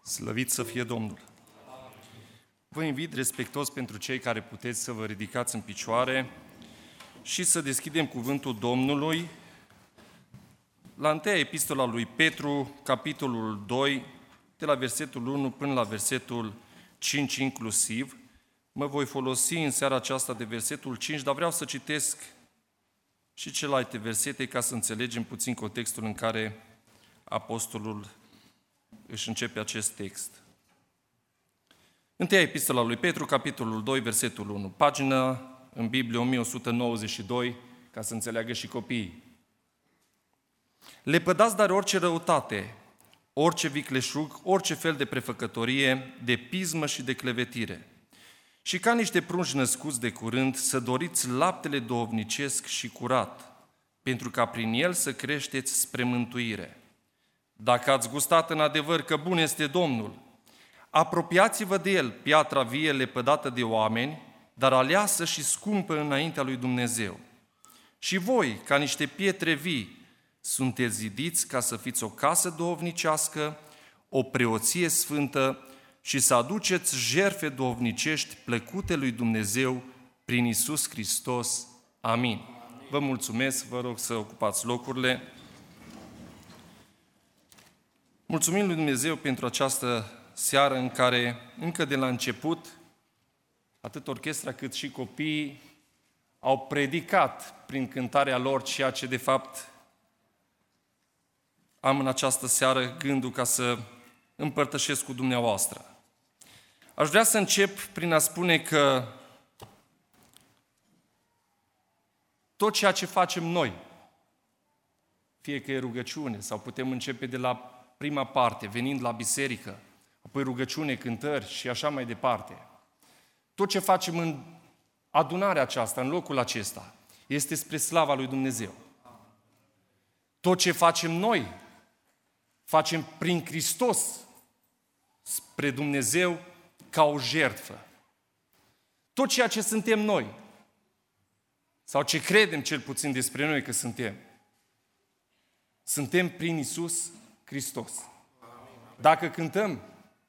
Slăvit să fie Domnul! Vă invit respectuos pentru cei care puteți să vă ridicați în picioare și să deschidem cuvântul Domnului la întâia epistola lui Petru, capitolul 2, de la versetul 1 până la versetul 5 inclusiv. Mă voi folosi în seara aceasta de versetul 5, dar vreau să citesc și celelalte versete ca să înțelegem puțin contextul în care apostolul își începe acest text. Întâia epistola lui Petru, capitolul 2, versetul 1. Pagină în Biblie 1192, ca să înțeleagă și copiii. Lepădați dar orice răutate, orice vicleșug, orice fel de prefăcătorie, de pismă și de clevetire. Și ca niște prunci născuți de curând, să doriți laptele duhovnicesc și curat, pentru ca prin el să creșteți spre mântuire. Dacă ați gustat în adevăr că bun este Domnul, apropiați-vă de el, piatra vie lepădată de oameni, dar aleasă și scumpă înaintea lui Dumnezeu. Și voi, ca niște pietre vii, sunteți zidiți ca să fiți o casă duhovnicească, o preoție sfântă și să aduceți jertfe duhovnicești plăcute lui Dumnezeu prin Iisus Hristos. Amin. Vă mulțumesc, vă rog să ocupați locurile. Mulțumim lui Dumnezeu pentru această seară în care, încă de la început, atât orchestra cât și copiii au predicat prin cântarea lor ceea ce de fapt am în această seară gândul ca să împărtășesc cu dumneavoastră. Aș vrea să încep prin a spune că tot ceea ce facem noi, fie că e rugăciune sau putem începe de la prima parte, venind la biserică, apoi rugăciune, cântări și așa mai departe. Tot ce facem în adunarea aceasta, în locul acesta, este spre slava lui Dumnezeu. Tot ce facem noi, facem prin Hristos spre Dumnezeu ca o jertfă. Tot ceea ce suntem noi, sau ce credem cel puțin despre noi că suntem prin Iisus Hristos. Dacă cântăm,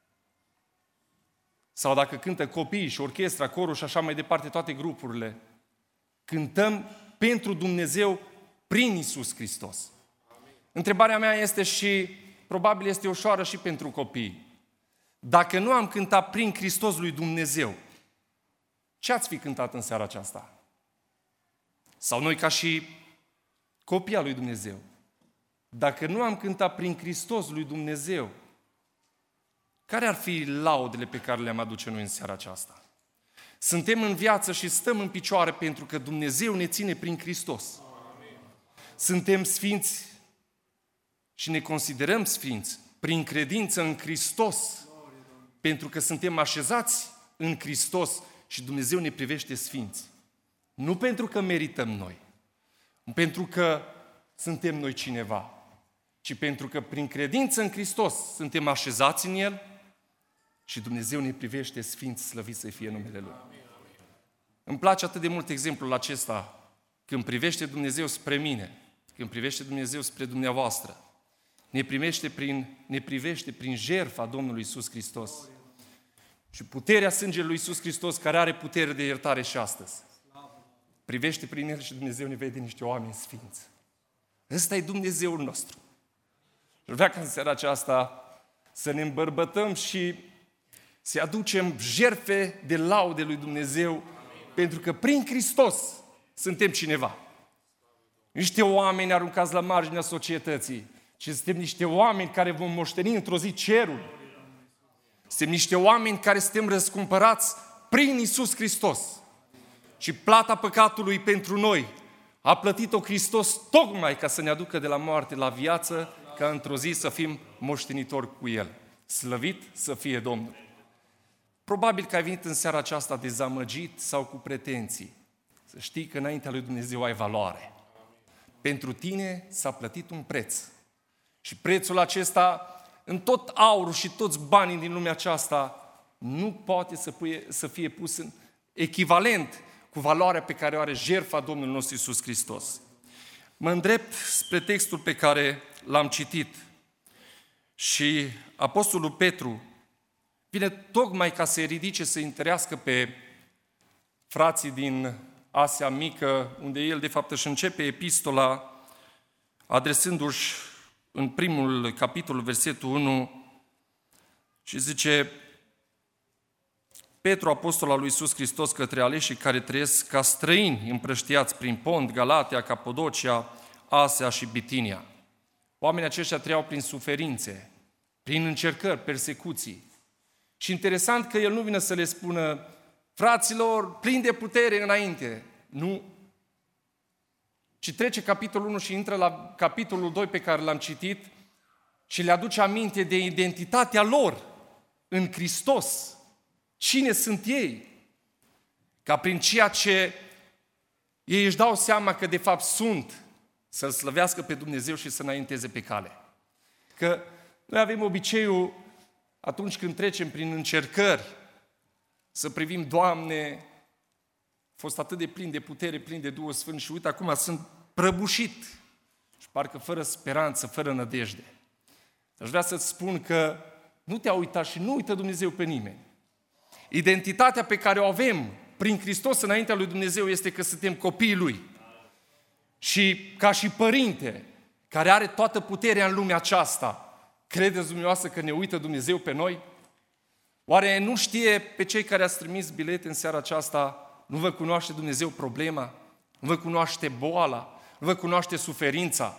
sau dacă cântă copiii și orchestra, corul și așa mai departe, toate grupurile, cântăm pentru Dumnezeu prin Iisus Hristos. Întrebarea mea este și probabil este ușoară și pentru copii. Dacă nu am cântat prin Hristos lui Dumnezeu, ce ați fi cântat în seara aceasta? Sau noi ca și copii al lui Dumnezeu, dacă nu am cântat prin Hristos lui Dumnezeu, care ar fi laudele pe care le-am aduce noi în seara aceasta? Suntem în viață și stăm în picioare pentru că Dumnezeu ne ține prin Hristos. Suntem sfinți și ne considerăm sfinți prin credință în Hristos, pentru că suntem așezați în Hristos și Dumnezeu ne privește sfinți. Nu pentru că merităm noi, nu pentru că suntem noi cineva, ci pentru că prin credință în Hristos suntem așezați în El și Dumnezeu ne privește sfinți, slăvit să fie numele Lui. Îmi place atât de mult exemplul acesta, când privește Dumnezeu spre mine, când privește Dumnezeu spre dumneavoastră, ne privește prin jertfa Domnului Iisus Hristos. Și puterea sângelui lui Iisus Hristos, care are putere de iertare și astăzi. Privește prin El și Dumnezeu ne vede niște oameni sfinți. Ăsta e Dumnezeul nostru. Și vreau ca în seara aceasta să ne îmbărbătăm și să aducem jertfe de laude lui Dumnezeu, pentru că prin Hristos suntem cineva. Niște oameni aruncați la marginea societății, ci suntem niște oameni care vom moșteni într-o zi cerul. Suntem niște oameni care suntem răscumpărați prin Iisus Hristos. Și plata păcatului pentru noi a plătit-o Hristos tocmai ca să ne aducă de la moarte la viață, ca într-o zi să fim moștenitori cu El. Slăvit să fie Domnul! Probabil că ai venit în seara aceasta dezamăgit sau cu pretenții. Să știi că înaintea lui Dumnezeu ai valoare. Pentru tine s-a plătit un preț. Și prețul acesta, în tot aurul și toți banii din lumea aceasta, nu poate să fie pus în echivalent cu valoarea pe care o are jertfa Domnului nostru Iisus Hristos. Mă îndrept spre textul pe care l-am citit Și apostolul Petru vine tocmai ca să ridice, să întărească pe frații din Asia Mică, unde el de fapt își începe epistola adresându-și în primul capitol, versetul 1, și zice: Petru, apostol al lui Iisus Hristos, către aleșii care trăiesc ca străini împrăștiați prin Pont, Galatia, Capadocia, Asia și Bitinia. Oamenii aceștia trăiau prin suferințe, prin încercări, persecuții. Și interesant că el nu vine să le spună: fraților, plini de putere înainte. Nu. Ci trece capitolul 1 și intră la capitolul 2 pe care l-am citit și le aduce aminte de identitatea lor în Hristos. Cine sunt ei? Ca prin ceea ce ei își dau seama că de fapt sunt, să-L slăvească pe Dumnezeu și să înainteze pe cale. Că noi avem obiceiul, atunci când trecem prin încercări, să privim: Doamne, a fost atât de plin de putere, plin de Duhul Sfânt și uite, acum sunt prăbușit și parcă fără speranță, fără nădejde. Aș vrea să-ți spun că nu te-a uitat și nu uită Dumnezeu pe nimeni. Identitatea pe care o avem prin Hristos înaintea lui Dumnezeu este că suntem copiii Lui. Și ca și părinte care are toată puterea în lumea aceasta, credeți dumneavoastră că ne uită Dumnezeu pe noi? Oare nu știe pe cei care ați trimis bilete în seara aceasta? Nu vă cunoaște Dumnezeu problema? Nu vă cunoaște boala? Nu vă cunoaște suferința?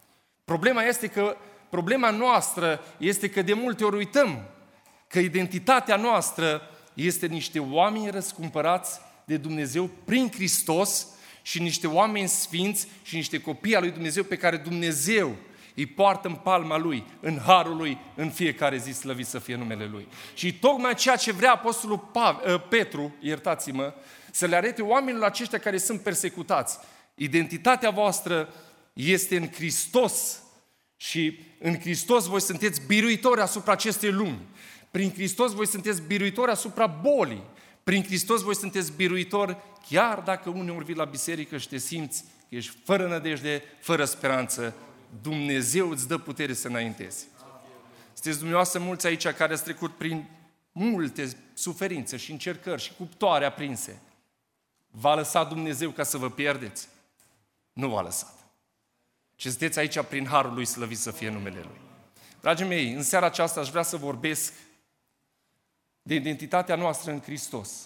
Problema noastră este că de multe ori uităm că identitatea noastră este niște oameni răscumpărați de Dumnezeu prin Hristos și niște oameni sfinți și niște copii al lui Dumnezeu pe care Dumnezeu îi poartă în palma Lui, în harul Lui, în fiecare zi, slăvit să fie numele Lui. Și tocmai ceea ce vrea apostolul Petru, iertați-mă, să le arate oamenilor aceștia care sunt persecutați: identitatea voastră este în Hristos și în Hristos voi sunteți biruitori asupra acestei lumi. Prin Hristos voi sunteți biruitori asupra bolii. Prin Hristos voi sunteți biruitori chiar dacă uneori vii la biserică și te simți că ești fără nădejde, fără speranță. Dumnezeu îți dă putere să înaintezi. Sunteți dumneavoastră mulți aici care ați trecut prin multe suferințe și încercări și cuptoare aprinse. V-a lăsat Dumnezeu ca să vă pierdeți? Nu v-a lăsat. Și sunteți aici prin harul Lui, slăvit să fie numele Lui. Dragii mei, în seara aceasta aș vrea să vorbesc de identitatea noastră în Hristos.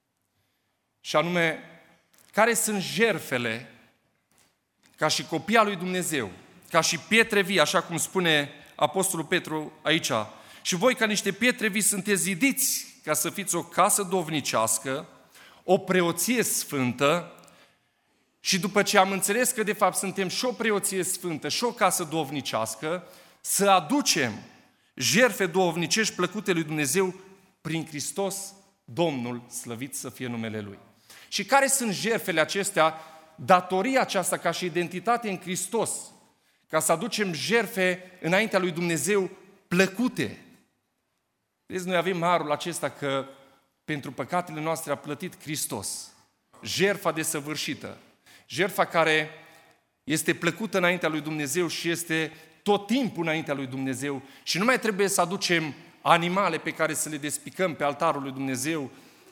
Și anume, care sunt jertfele ca și copii al lui Dumnezeu, ca și pietre vii, așa cum spune apostolul Petru aici. Și voi, ca niște pietre vii, sunteți zidiți ca să fiți o casă dovnicească, o preoție sfântă. Și după ce am înțeles că de fapt suntem și o preoție sfântă și o casă dovnicească, să aducem jertfe dovnicești plăcute lui Dumnezeu prin Hristos, Domnul, slăvit să fie numele Lui. Și care sunt jertfele acestea? Datoria aceasta ca și identitate în Hristos, ca să aducem jertfe înaintea lui Dumnezeu plăcute. Vezi, noi avem harul acesta că pentru păcatele noastre a plătit Hristos. Jertfa desăvârșită, jertfa care este plăcută înaintea lui Dumnezeu și este tot timpul înaintea lui Dumnezeu. Și nu mai trebuie să aducem animale pe care să le despicăm pe altarul lui Dumnezeu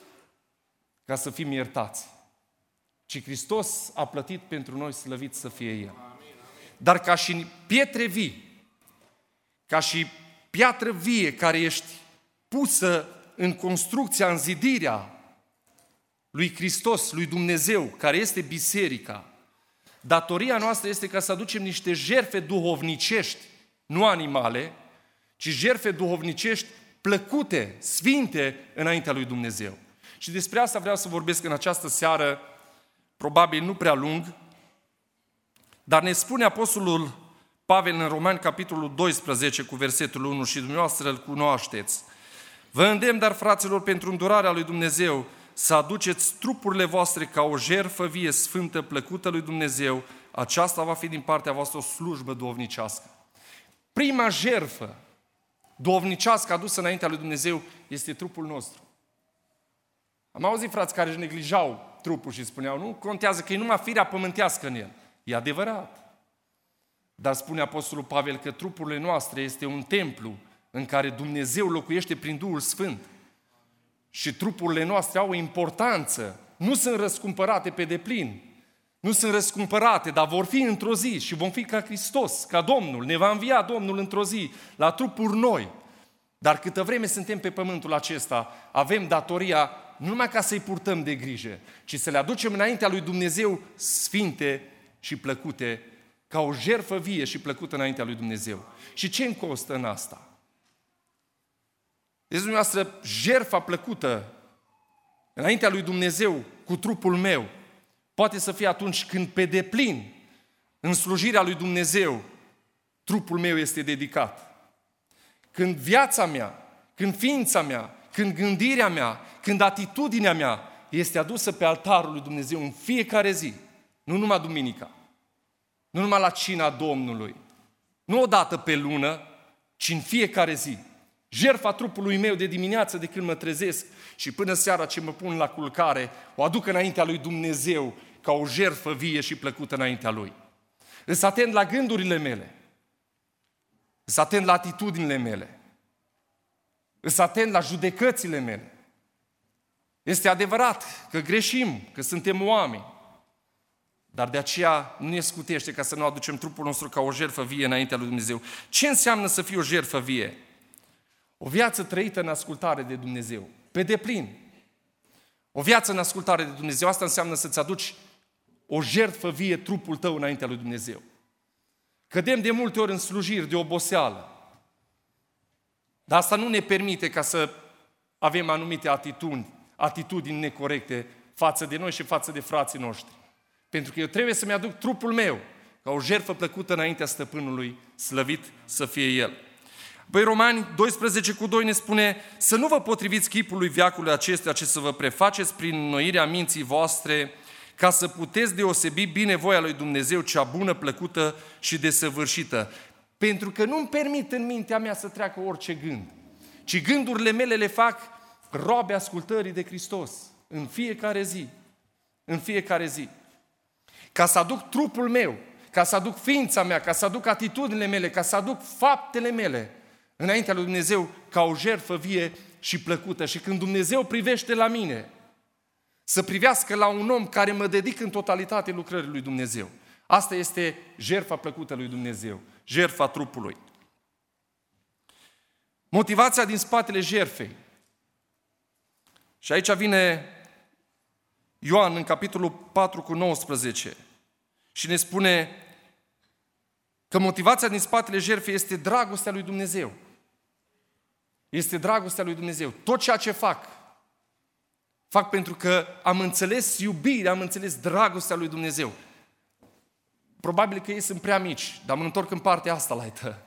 ca să fim iertați. Ci Hristos a plătit pentru noi, slăvit să fie El. Dar ca și pietre vii, ca și piatră vie care ești pusă în construcția, în zidirea lui Hristos, lui Dumnezeu, care este biserica, datoria noastră este ca să aducem niște jertfe duhovnicești, nu animale, ci jertfe duhovnicești plăcute, sfinte înaintea lui Dumnezeu. Și despre asta vreau să vorbesc în această seară, probabil nu prea lung, dar ne spune apostolul Pavel în Romani, capitolul 12, cu versetul 1, și dumneavoastră îl cunoașteți. Vă îndemn, dar, fraților, pentru îndurarea lui Dumnezeu, să aduceți trupurile voastre ca o jertfă vie, sfântă, plăcută lui Dumnezeu. Aceasta va fi din partea voastră o slujbă duhovnicească. Prima jertfă duhovnicească adusă înaintea lui Dumnezeu este trupul nostru. Am auzit frați care își neglijau trupul și spuneau: nu contează că e numai firea pământească în el. E adevărat. Dar spune apostolul Pavel că trupurile noastre este un templu în care Dumnezeu locuiește prin Duhul Sfânt și trupurile noastre au o importanță, nu sunt răscumpărate pe deplin, nu sunt răscumpărate, dar vor fi într-o zi și vom fi ca Hristos, ca Domnul. Ne va învia Domnul într-o zi la trupuri noi. Dar câtă vreme suntem pe pământul acesta, avem datoria nu numai ca să-i purtăm de grijă, ci să le aducem înaintea lui Dumnezeu sfinte și plăcute, ca o jertfă vie și plăcută înaintea lui Dumnezeu. Și ce îmi costă în asta? Deci, dumneavoastră, jertfa plăcută înaintea lui Dumnezeu cu trupul meu poate să fie atunci când pe deplin, în slujirea lui Dumnezeu, trupul meu este dedicat. Când viața mea, când ființa mea, când gândirea mea, când atitudinea mea este adusă pe altarul lui Dumnezeu în fiecare zi, nu numai duminica, nu numai la cina Domnului, nu o dată pe lună, ci în fiecare zi. Jertfa trupului meu de dimineață de când mă trezesc și până seara ce mă pun la culcare, o aduc înaintea lui Dumnezeu ca o jertfă vie și plăcută înaintea Lui. Îs atent la gândurile mele, îs atent la atitudinile mele, îs atent la judecățile mele. Este adevărat că greșim, că suntem oameni, dar de aceea nu ne scutește ca să nu aducem trupul nostru ca o jertfă vie înaintea lui Dumnezeu. Ce înseamnă să fie o jertfă vie? O viață trăită în ascultare de Dumnezeu, pe deplin. O viață în ascultare de Dumnezeu, asta înseamnă să-ți aduci o jertfă vie trupul tău înaintea lui Dumnezeu. Cădem de multe ori în slujiri de oboseală, dar asta nu ne permite ca să avem anumite atitudini necorecte față de noi și față de frații noștri. Pentru că eu trebuie să-mi aduc trupul meu ca o jertfă plăcută înaintea Stăpânului, slăvit să fie El. Păi Romani 12:2 ne spune să nu vă potriviți chipului veacului acestuia, ci să vă prefaceți prin înnoirea minții voastre, ca să puteți deosebi binevoia lui Dumnezeu, cea bună, plăcută și desăvârșită. Pentru că nu-mi permit în mintea mea să treacă orice gând, ci gândurile mele le fac robe ascultării de Hristos în fiecare zi. În fiecare zi. Ca să aduc trupul meu, ca să aduc ființa mea, ca să aduc atitudinile mele, ca să aduc faptele mele înaintea lui Dumnezeu ca o jertfă vie și plăcută. Și când Dumnezeu privește la mine, să privească la un om care mă dedic în totalitate lucrării lui Dumnezeu. Asta este jertfa plăcută lui Dumnezeu, jertfa trupului. Motivația din spatele jertfei. Și aici vine Ioan în capitolul 4:19 și ne spune că motivația din spatele jertfei este dragostea lui Dumnezeu. Este dragostea lui Dumnezeu. Tot ceea ce fac pentru că am înțeles iubirea, am înțeles dragostea lui Dumnezeu. Probabil că ei sunt prea mici, dar mă întorc în partea asta la ea.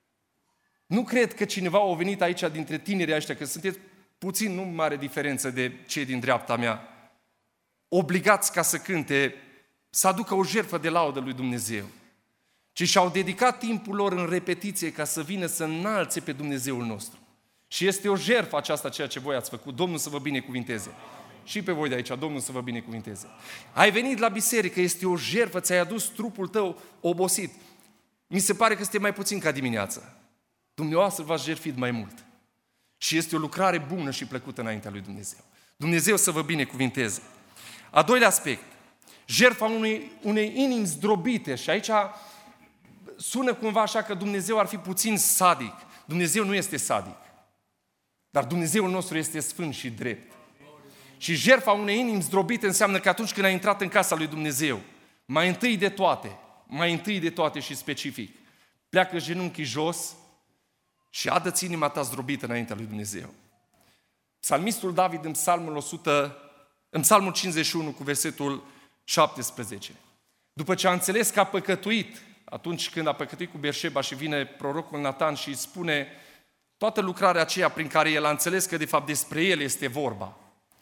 Nu cred că cineva a venit aici dintre tinerii ăștia, că sunteți puțin, nu mare diferență de cei din dreapta mea, obligați ca să cânte, să aducă o jertfă de laudă lui Dumnezeu. Ci și-au dedicat timpul lor în repetiție ca să vină să înalțe pe Dumnezeul nostru. Și este o jertfă aceasta ceea ce voi ați făcut. Domnul să vă binecuvinteze. Și pe voi de aici, Domnul să vă binecuvinteze. Ai venit la biserică, este o jertfă, ți-ai adus trupul tău obosit. Mi se pare că suntem mai puțin ca dimineața. Dumneavoastră v-ați jertfit mai mult. Și este o lucrare bună și plăcută înaintea lui Dumnezeu. Dumnezeu să vă binecuvinteze. A doilea aspect, jertfa unei inimi zdrobite. Și aici sună cumva așa că Dumnezeu ar fi puțin sadic. Dumnezeu nu este sadic. Dar Dumnezeul nostru este sfânt și drept. Și jertfa unei inimi zdrobite înseamnă că atunci când ai intrat în casa lui Dumnezeu, mai întâi de toate și specific, pleacă genunchii jos și adă-ți inima ta zdrobită înaintea lui Dumnezeu. Psalmistul David în Psalmul 51 cu versetul 17. După ce a înțeles că a păcătuit, atunci când a păcătuit cu Berșeba și vine prorocul Natan și îi spune toată lucrarea aceea prin care el a înțeles că de fapt despre el este vorba.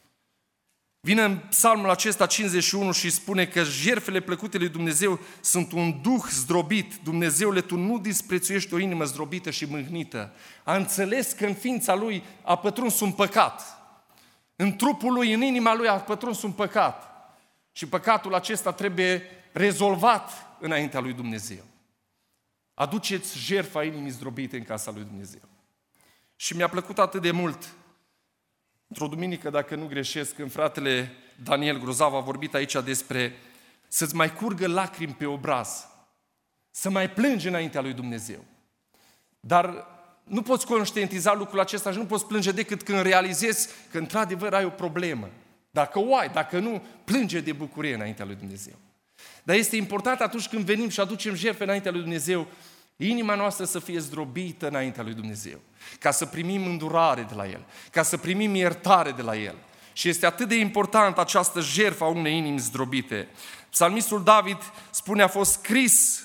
Vine în psalmul acesta 51 și spune că jertfele plăcute lui Dumnezeu sunt un duh zdrobit. Dumnezeule, tu nu disprețuiești o inimă zdrobită și mâhnită. A înțeles că în ființa lui a pătruns un păcat. În trupul lui, în inima lui a pătruns un păcat. Și păcatul acesta trebuie rezolvat înaintea lui Dumnezeu. Aduceți jertfa inimii zdrobite în casa lui Dumnezeu. Și mi-a plăcut atât de mult, într-o duminică, dacă nu greșesc, când fratele Daniel Grozav a vorbit aici despre să-ți mai curgă lacrimi pe obraz, să mai plângi înaintea lui Dumnezeu. Dar nu poți conștientiza lucrul acesta și nu poți plânge decât când realizezi că într-adevăr ai o problemă. Dacă o ai, dacă nu, plânge de bucurie înaintea lui Dumnezeu. Dar este important atunci când venim și aducem jertfe înaintea lui Dumnezeu, inima noastră să fie zdrobită înaintea lui Dumnezeu, ca să primim îndurare de la El, ca să primim iertare de la El. Și este atât de important această jertfă a unei inimi zdrobite. Psalmistul David spune, a fost scris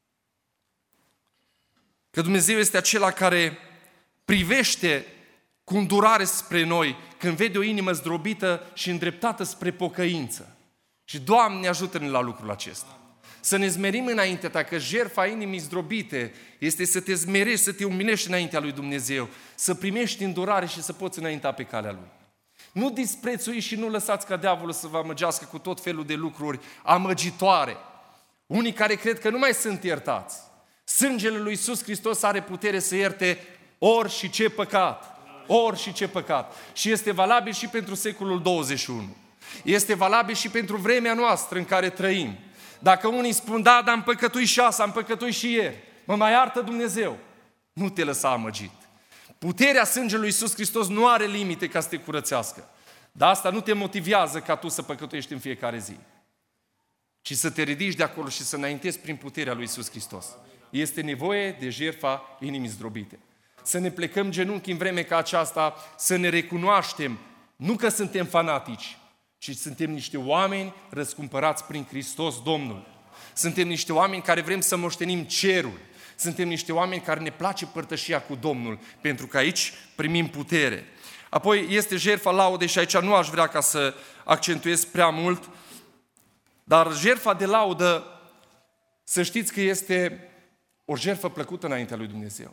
că Dumnezeu este acela care privește cu îndurare spre noi când vede o inimă zdrobită și îndreptată spre pocăință. Și Doamne, ajută-ne la lucrul acesta. Să ne zmerim înaintea Ta, că jertfa inimii zdrobite este să te zmerești, să te umilești înaintea lui Dumnezeu, să primești îndurare și să poți înainta pe calea Lui. Nu disprețui și nu lăsați ca diavolul să vă amăgească cu tot felul de lucruri amăgitoare. Unii care cred că nu mai sunt iertați. Sângele lui Iisus Hristos are putere să ierte ori și ce păcat. Ori și ce păcat. Și este valabil și pentru secolul 21. Este valabil și pentru vremea noastră în care trăim. Dacă unii spun, da, dar am păcătuit și asta, am păcătuit și ieri, mă mai iartă Dumnezeu. Nu te lăsa amăgit. Puterea sângelui Iisus Hristos nu are limite ca să te curățească. Dar asta nu te motivează ca tu să păcătuiești în fiecare zi. Ci să te ridici de acolo și să înaintezi prin puterea lui Iisus Hristos. Este nevoie de jertfa inimii zdrobite. Să ne plecăm genunchi în vreme ca aceasta, să ne recunoaștem, nu că suntem fanatici, ci suntem niște oameni răscumpărați prin Hristos Domnul. Suntem niște oameni care vrem să moștenim cerul. Suntem niște oameni care ne place părtășia cu Domnul, pentru că aici primim putere. Apoi este jertfa laudei și aici nu aș vrea ca să accentuez prea mult, dar jertfa de laudă, să știți că este o jertfă plăcută înaintea lui Dumnezeu.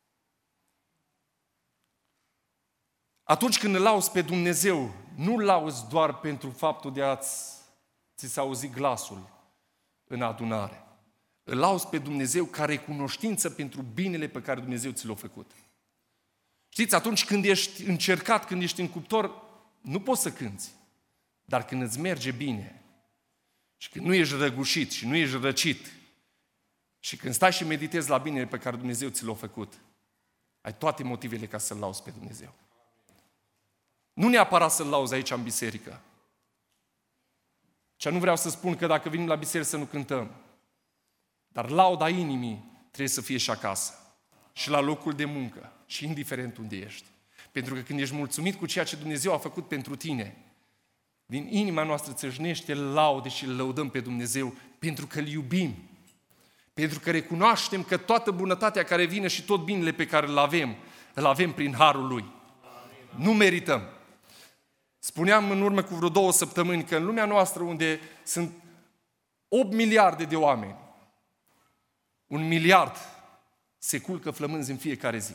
Atunci când îl lauzi pe Dumnezeu, nu-L lauzi doar pentru faptul de ți se auzi glasul în adunare. Îl lauzi pe Dumnezeu ca recunoștință pentru binele pe care Dumnezeu ți l-a făcut. Știți, atunci când ești încercat, când ești în cuptor, nu poți să cânți. Dar când îți merge bine și când nu ești răgușit și nu ești răcit și când stai și meditezi la binele pe care Dumnezeu ți l-a făcut, ai toate motivele ca să-L lauzi pe Dumnezeu. Nu neapărat să-L lauzi aici în biserică. Și nu vreau să spun că dacă venim la biserică să nu cântăm. Dar lauda inimii trebuie să fie și acasă. Și la locul de muncă. Și indiferent unde ești. Pentru că când ești mulțumit cu ceea ce Dumnezeu a făcut pentru tine, din inima noastră țâșnește laude și îl lăudăm pe Dumnezeu pentru că îl iubim. Pentru că recunoaștem că toată bunătatea care vine și tot binele pe care îl avem prin harul Lui. Nu merităm. Spuneam în urmă cu vreo 2 săptămâni că în lumea noastră unde sunt 8 miliarde de oameni, 1 miliard se culcă flămânzi în fiecare zi.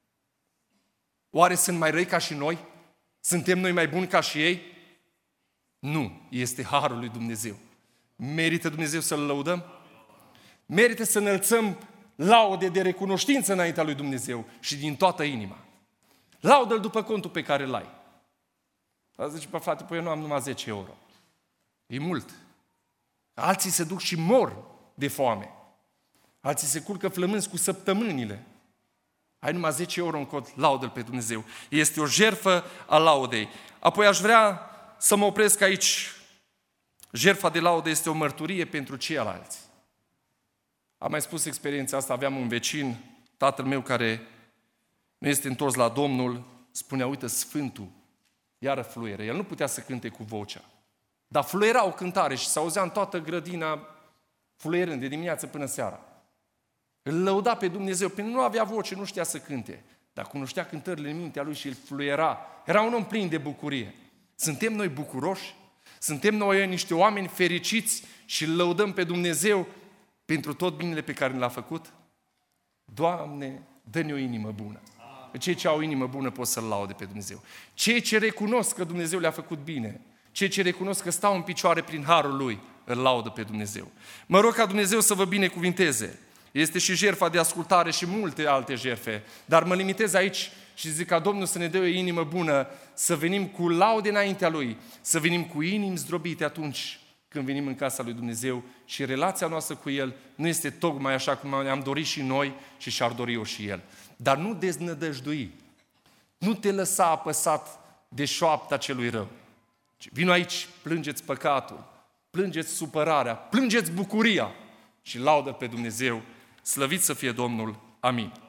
Oare sunt mai răi ca și noi? Suntem noi mai buni ca și ei? Nu, este harul lui Dumnezeu. Merită Dumnezeu să-L lăudăm? Merită să înălțăm laude de recunoștință înaintea lui Dumnezeu și din toată inima. Laudă-L după contul pe care îl ai. Dar zice, bă, frate, păi eu nu am numai 10 euro. E mult. Alții se duc și mor de foame. Alții se culcă flămânzi cu săptămânile. Ai numai 10 euro în cont, laudă-L pe Dumnezeu. Este o jertfă a laudei. Apoi aș vrea să mă opresc aici. Jertfa de laudă este o mărturie pentru ceilalți. Am mai spus experiența asta, aveam un vecin, tatăl meu care nu este întors la Domnul, spunea, uite, Sfântul, iară fluieră. El nu putea să cânte cu vocea. Dar fluiera o cântare și se auzea în toată grădina fluierând de dimineață până seara. Îl lăuda pe Dumnezeu, pentru că nu avea voce, nu știa să cânte. Dar cunoștea cântările în mintea lui și îl fluiera. Era un om plin de bucurie. Suntem noi bucuroși? Suntem noi niște oameni fericiți și îl lăudăm pe Dumnezeu pentru tot binele pe care l-a făcut? Doamne, dă-ne o inimă bună. Cei ce au o inimă bună pot să-L laude pe Dumnezeu. Cei ce recunosc că Dumnezeu le-a făcut bine, cei ce recunosc că stau în picioare prin harul Lui, îl laudă pe Dumnezeu. Mă rog ca Dumnezeu să vă binecuvinteze. Este și jertfa de ascultare și multe alte jertfe, dar mă limitez aici și zic ca Domnul să ne dea o inimă bună, să venim cu laude înaintea Lui, să venim cu inimi zdrobite atunci când venim în casa lui Dumnezeu și relația noastră cu El nu este tocmai așa cum ne-am dorit și noi și și-ar dori-o și El. Dar nu deznădăjdui, nu te lăsa apăsat de șoapta celui rău. Vino aici, plângeți păcatul, plângeți supărarea, plângeți bucuria și laudă pe Dumnezeu. Slăvit să fie Domnul. Amin.